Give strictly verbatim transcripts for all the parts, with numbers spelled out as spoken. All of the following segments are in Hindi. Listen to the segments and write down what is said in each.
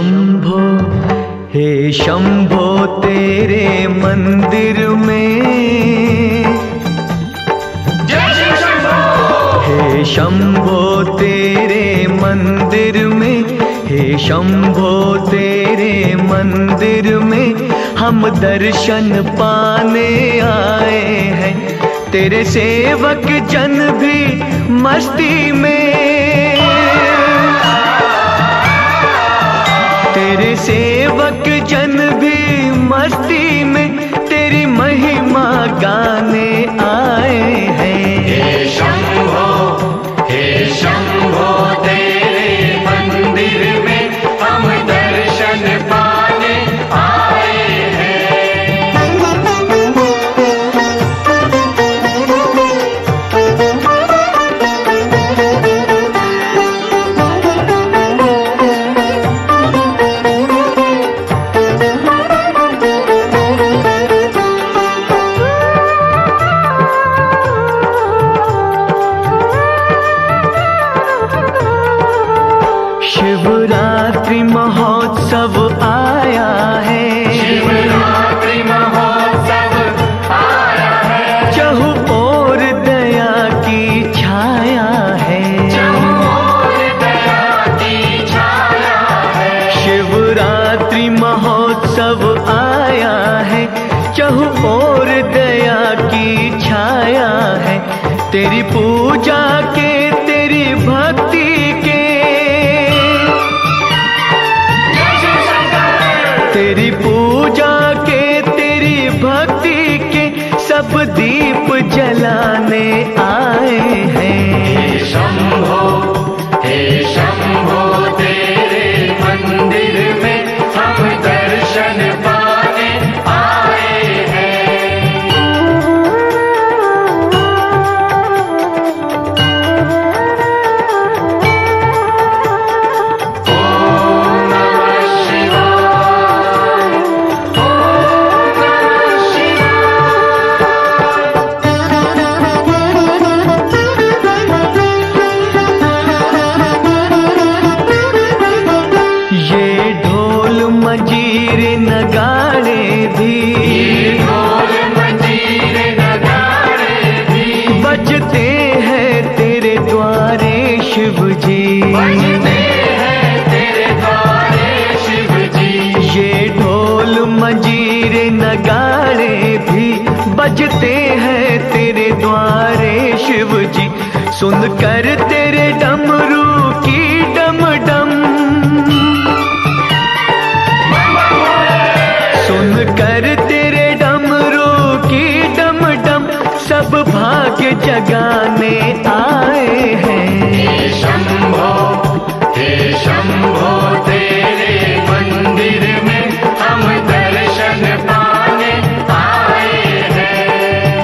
शंभो हे शंभो तेरे मंदिर में, हे शंभो तेरे मंदिर में, हे शंभो तेरे मंदिर में हम दर्शन पाने आए हैं। तेरे सेवक जन भी मस्ती में, तेरे सेवक जन भी मस्ती में तेरी महिमा गाने आए हैं। हे शंभो हे शंभो तेरे मंदिर में हम दर्शन पाने आए हैं। शिवरात्रि महोत्सव आया है, शिवरात्रि महोत्सव आया है। चहु ओर दया की छाया है, चहु ओर दया की छाया है। शिवरात्रि महोत्सव आया है, चहु ओर दया की छाया है। तेरी पूजा के तेरी भक्ति के, तेरी पूजा के तेरी भक्ति के सब दीप जलाने आए हैं। हे शंभो हे शंभो तेरे मंदिर में हम दर्शन पाने आए हैं। ओम नमः शिवाय, ओम नमः ये ढोल मंजीर नगाड़े भी, ढोल मंजीर नगाड़े भी बजते हैं तेरे द्वारे शिव जी, बजते हैं तेरे द्वारे शिव जी। ये ढोल मंजीर नगाड़े भी बजते हैं तेरे द्वारे शिव जी। सुनकर तेरे डमरू की डम डम, सुनकर तेरे डमरू की डम डम सब भाग्य जगाने आए हैं। हे शंभो हे शंभो तेरे मंदिर में हम दर्शन पाने आए हैं।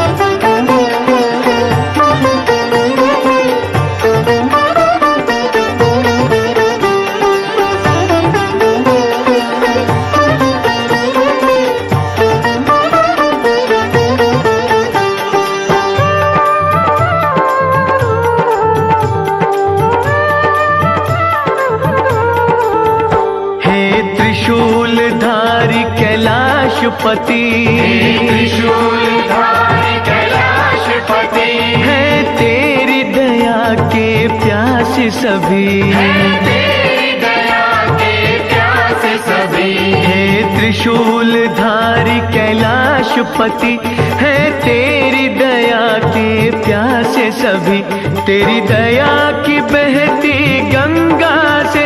त्रिशूलधारी कैलाशपति, त्रिशूलधारी कैलाशपति है तेरी दया के प्यासे सभी, है तेरी दया के प्यासे सभी। हे त्रिशूलधारी कैलाशपति है तेरी दया के प्यासे सभी। तेरी दया की बहती गंगा से,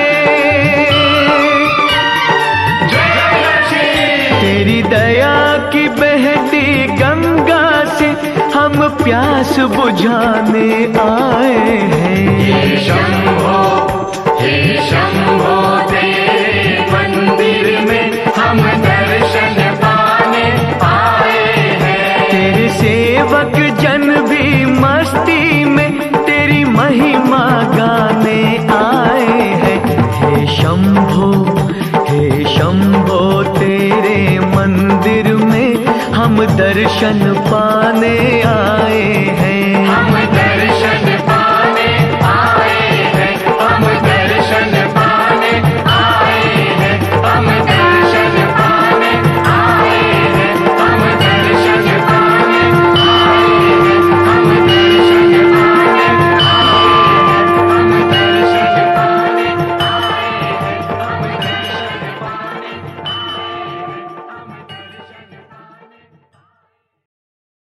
तेरी दया की बहती गंगा से हम प्यास बुझाने आए हैं। हे शंभो हे शंभो तेरे मंदिर में हम दर्शन पाने आए हैं। तेरे सेवक जन भी मस्ती में तेरी महिमा गाने आए हैं। हे शंभो हे शंभो तेरे मंदिर में हम दर्शन